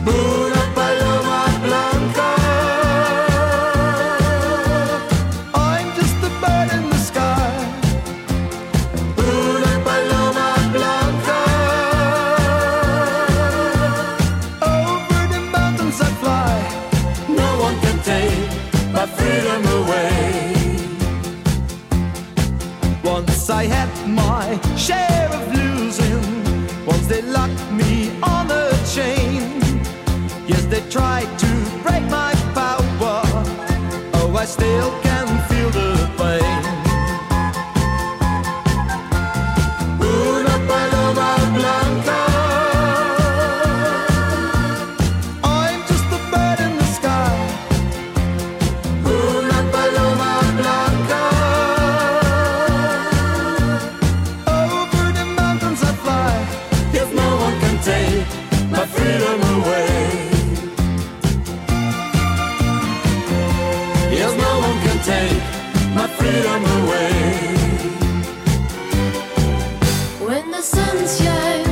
Una paloma blanca. I'm just a bird in the sky. Una paloma blanca. Over the mountains I fly. No one can take my freedom away. Once I had my share of losing. Once they locked me on a chain. Yes, they tried to break my power. Oh, I still can feel the pain. Una paloma blanca. I'm just a bird in the sky. Una paloma blanca. Over the mountains I fly. Yes, no one can take my freedom away. Yes, no one can take my freedom away. When the sun shines